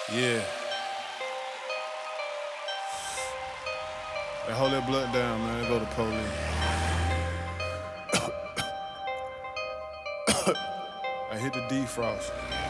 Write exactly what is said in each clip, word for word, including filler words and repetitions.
Yeah. Hey, hold that blood down, man. They go to police. I hit the defrost.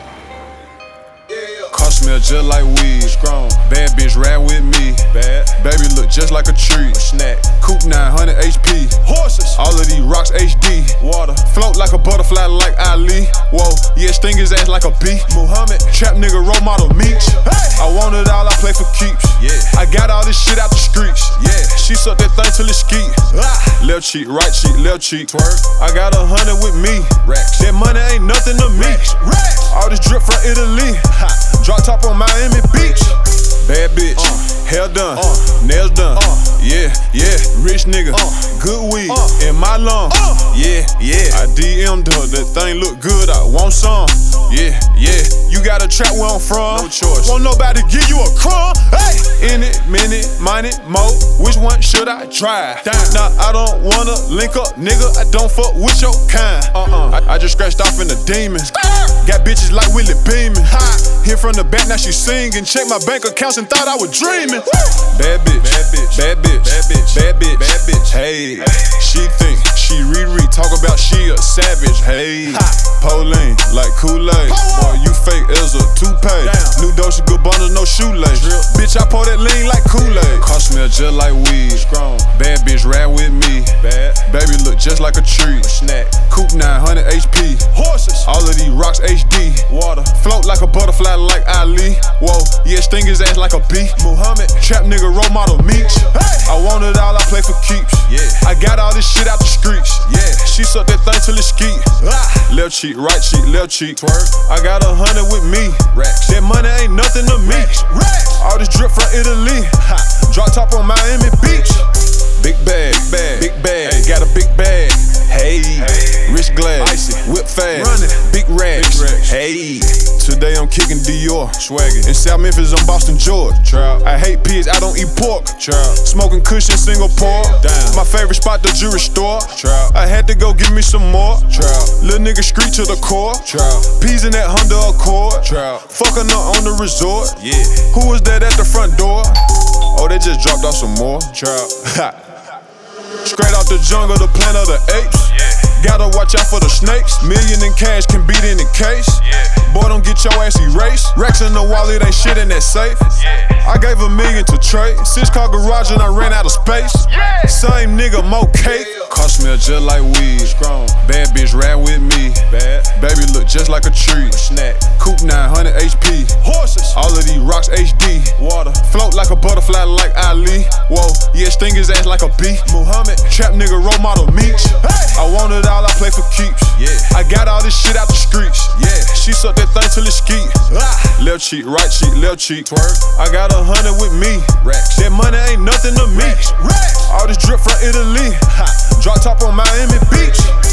Car smell just like weed. Strong. Bad bitch ride with me. Bad. Baby look just like a tree. Snack. Coupe nine hundred H P. Horses. All of these rocks H D. Water. Float like a butterfly like Ali. Whoa. Yeah, sting his ass like a bee. Muhammad. Trap nigga role model Meech. Hey. I want it all, I play for keeps. Yeah. I got all this shit out the streets. Yeah. She suck that thing till it skeet. Ah. Left cheek, right cheek, left cheek. Twerk. I got a hundred with me. Racks. That money ain't nothing to me. Racks. Racks. All this drip from Italy. Ha. Drop top on Miami Beach. Bad bitch, uh, hair done, uh, nails done. Uh, yeah, yeah, rich nigga, uh, good weed uh, in my lung. Uh, yeah, yeah, I D M'd her, that thing look good, I want some. Yeah, yeah, you got a trap where I'm from. No choice. Won't nobody give you a crumb. Hey, in it, minute, mine it, mo. Which one should I try? Damn. Nah, I don't wanna link up, nigga. I don't fuck with your kind. Uh-uh. I, I just scratched off in the demons. Got bitches like Willie Beeman. Hit from the back, now she singing. Check my bank accounts and thought I was dreaming. Bad bitch, bad bitch, bad bitch, bad bitch, bad bitch, bad bitch. Hey, she think she Riri, talk about she a savage. Hey, Pauline like Kool-Aid. Boy, you fake as a toupee. New Dolce Gabbana, no shoelace. Bitch, I pour that lean like Kool-Aid. Car smell just like weed. Strong. Bad bitch ride with me. Bad. Baby look just like a tree. Snack. Coupe nine hundred H P. Horses. All of these rocks H D. Water. Float like a butterfly like Ali. Whoa, yeah, sting his ass like a bee. Muhammad. Trap nigga role model Meech. Hey. I want it all, I play for keeps. Yeah. I got all this shit out the streets. Yeah. She suck that thing till it skeet. Ah. Left cheek, right cheek, left cheek. Twerk. I got a hundred with me. Racks. That money ain't nothing to me. Racks. All this drip from Italy. Ha. Drop top on Miami Beach. Big bag, bag, big bag. Hey. Got a big bag. Hey, hey. Wrist glass, icy, whip fast, running, big racks. Big racks. Hey, today I'm kicking Dior, swaggin'. In South Memphis, I'm Boston, George. Trout. I hate pigs, I don't eat pork. Trout. Smoking Kush in Singapore. Damn. My favorite spot, the jewelry store. Trout. I had to go give me some more. Trout. Little nigga street to the core. Trout. Peas in that Honda Accord. Trout. Fucking her on the resort. Yeah. Who was that at the front door? Oh, they just dropped off some more. Trout. Straight out the jungle, the planet of the apes. Yeah. Gotta watch out for the snakes. Million in cash can beat any case. Yeah. Boy, don't get your ass erased. Racks in the wallet, ain't shit in that safe. Yeah. I gave a million to trade. Six car garage and I ran out of space. Yeah. Same nigga, more cake. Car smell just like weed. Strong. Bad bitch ride with me. Bad. Baby look just like a tree. Snack. Coupe nine hundred H P. Horses. All of these rocks H D. Water. Float like a butterfly like Ali. Whoa, yeah, sting his ass like a bee. Muhammad. Trap nigga role model Meech. Hey. I want it all, I play for keeps. Yeah. I got all this shit out the streets. Yeah. She suck that thing till it skeet. Ah. Left cheek, right cheek, left cheek. Twerk. I got a hundred with me. Racks. That money ain't nothing to me. Racks. All this drip from Italy. Ha. Drop top on Miami Beach.